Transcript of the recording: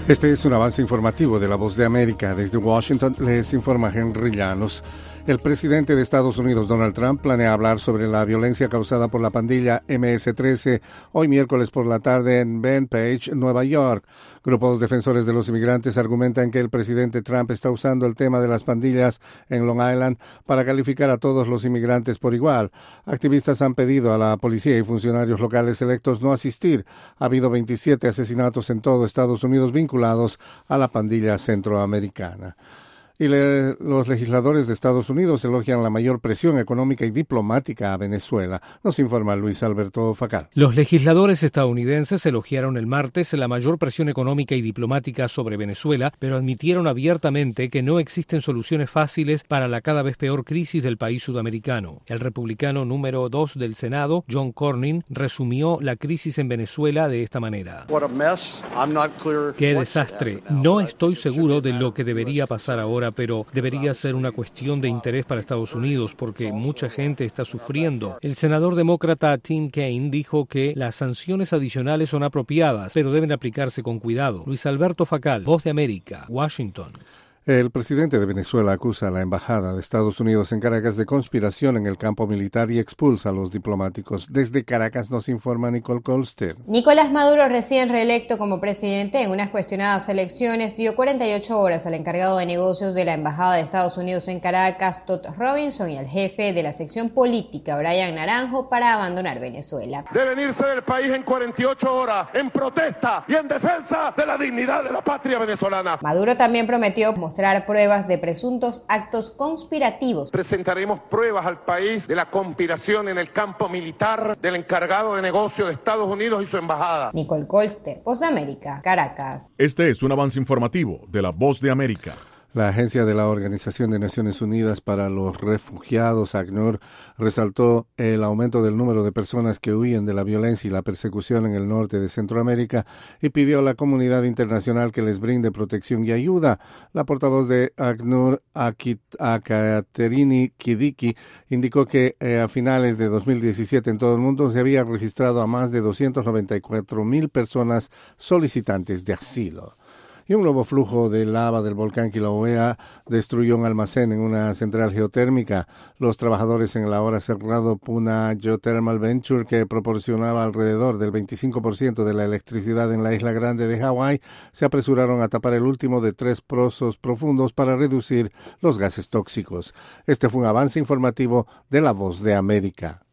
Este es un avance informativo de La Voz de América. Desde Washington les informa Henry Llanos. El presidente de Estados Unidos, Donald Trump, planea hablar sobre la violencia causada por la pandilla MS-13 hoy miércoles por la tarde en Bethpage, Nueva York. Grupos defensores de los inmigrantes argumentan que el presidente Trump está usando el tema de las pandillas en Long Island para calificar a todos los inmigrantes por igual. Activistas han pedido a la policía y funcionarios locales electos no asistir. Ha habido 27 asesinatos en todo Estados Unidos vinculados a la pandilla centroamericana. Y los legisladores de Estados Unidos elogian la mayor presión económica y diplomática a Venezuela. Nos informa Luis Alberto Facal. Los legisladores estadounidenses elogiaron el martes la mayor presión económica y diplomática sobre Venezuela, pero admitieron abiertamente que no existen soluciones fáciles para la cada vez peor crisis del país sudamericano. El republicano número 2 del Senado, John Cornyn, resumió la crisis en Venezuela de esta manera. ¡Qué desastre! No estoy seguro de lo que debería pasar ahora, pero debería ser una cuestión de interés para Estados Unidos porque mucha gente está sufriendo. El senador demócrata Tim Kaine dijo que las sanciones adicionales son apropiadas, pero deben aplicarse con cuidado. Luis Alberto Facal, Voz de América, Washington. El presidente de Venezuela acusa a la embajada de Estados Unidos en Caracas de conspiración en el campo militar y expulsa a los diplomáticos. Desde Caracas nos informa Nicole Colster. Nicolás Maduro, recién reelecto como presidente en unas cuestionadas elecciones, dio 48 horas al encargado de negocios de la embajada de Estados Unidos en Caracas, Todd Robinson, y al jefe de la sección política, Brian Naranjo, para abandonar Venezuela. Deben irse del país en 48 horas, en protesta y en defensa de la dignidad de la patria venezolana. Maduro también prometió mostrar pruebas de presuntos actos conspirativos. Presentaremos pruebas al país de la conspiración en el campo militar del encargado de negocios de Estados Unidos y su embajada. Nicole Colster, Voz de América, Caracas. Este es un avance informativo de La Voz de América. La agencia de la Organización de Naciones Unidas para los Refugiados, ACNUR, resaltó el aumento del número de personas que huyen de la violencia y la persecución en el norte de Centroamérica y pidió a la comunidad internacional que les brinde protección y ayuda. La portavoz de ACNUR, Katerini Kidiki, indicó que a finales de 2017 en todo el mundo se había registrado a más de 294,000 personas solicitantes de asilo. Y un nuevo flujo de lava del volcán Kilauea destruyó un almacén en una central geotérmica. Los trabajadores en el ahora cerrado Puna Geothermal Venture, que proporcionaba alrededor del 25% de la electricidad en la isla grande de Hawái, se apresuraron a tapar el último de 3 pozos profundos para reducir los gases tóxicos. Este fue un avance informativo de La Voz de América.